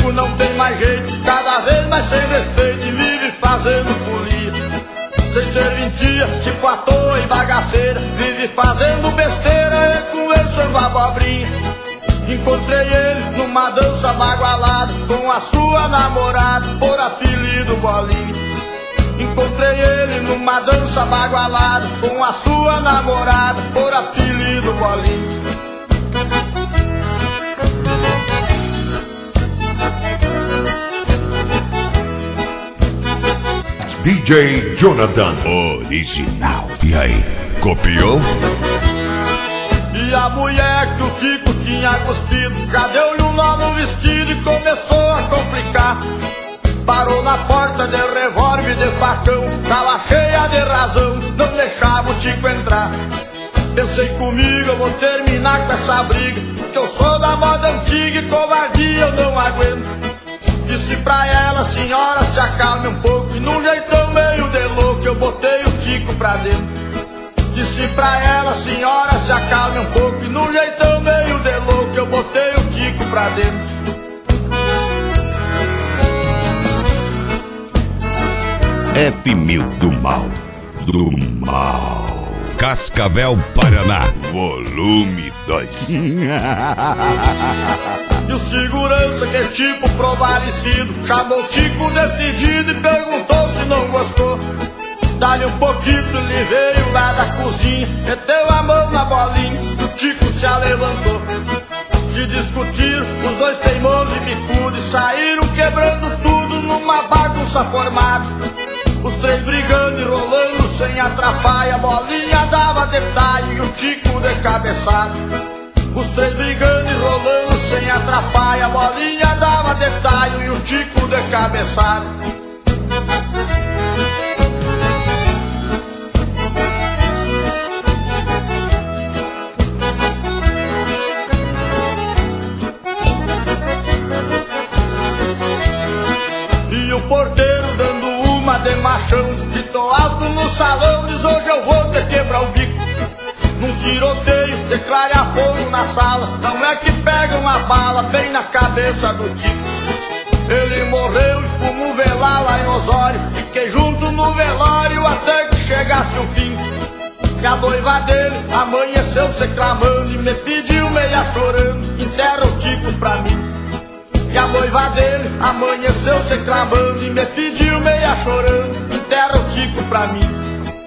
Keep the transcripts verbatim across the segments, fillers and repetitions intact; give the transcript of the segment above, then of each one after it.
Tico não tem mais jeito, cada vez mais sem respeito, e vive fazendo folia. Sem serventia, tipo à toa e bagaceira, vive fazendo besteira e conversando abobrinha. Encontrei ele numa dança bagualada, com a sua namorada, por apelido Bolinha. Encontrei ele numa dança bagualada, com a sua namorada, por apelido Bolinha. D J Jonathan original. E aí, copiou? E a mulher que o Tico tinha cuspido, cadê-lhe um nó no vestido e começou a complicar. Parou na porta de revólver de facão, tava cheia de razão, não deixava o Tico entrar. Pensei comigo, eu vou terminar com essa briga, porque eu sou da moda antiga e covardia eu não aguento. Disse pra ela, senhora, se acalme um pouco, e num jeitão meio de louco eu botei o Tico pra dentro. Disse pra ela, senhora, se acalme um pouco, e num jeitão meio de louco eu botei o Tico pra dentro. F mil do mal, do mal. Cascavel, Paraná, volume dois. E o segurança, que é tipo provalecido, chamou o Tico de pedido e perguntou se não gostou. Dá-lhe um pouquinho, ele veio lá da cozinha, meteu a mão na bolinha, o Tico se alevantou. Se discutiram, os dois teimosos e bicudos, saíram quebrando tudo numa bagunça formada. Os três brigando e rolando sem atrapalho, a bolinha dava detalhe e o Tico de cabeçada. Os três brigando e rolando sem atrapalho, a bolinha dava detalhe e o Tico de cabeçada. E o porteiro dando uma de machão, gritou alto no salão, diz: hoje eu vou te quebrar o bico. Num tiroteio, declare a fogo na sala, não é que pega uma bala bem na cabeça do Tico. Ele morreu e fomos velar lá em Osório, fiquei junto no velório até que chegasse o fim. E a noiva dele amanheceu se clamando e me pediu meia chorando, enterra o Tico pra mim. E a noiva dele amanheceu se clamando e me pediu meia chorando, enterra o Tico pra mim.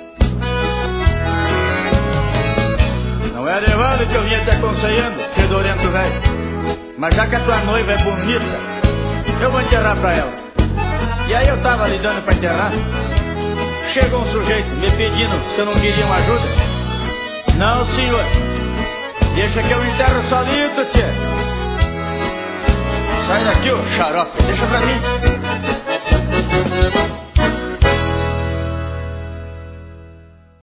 Não é levando que eu vinha te aconselhando, fedorento velho, mas já que a tua noiva é bonita, eu vou enterrar pra ela. E aí eu tava ali dando pra enterrar, chegou um sujeito me pedindo se eu não queria uma ajuda. Não, senhor, deixa que eu enterro solito, tia. Sai daqui, ô xarope, deixa pra mim.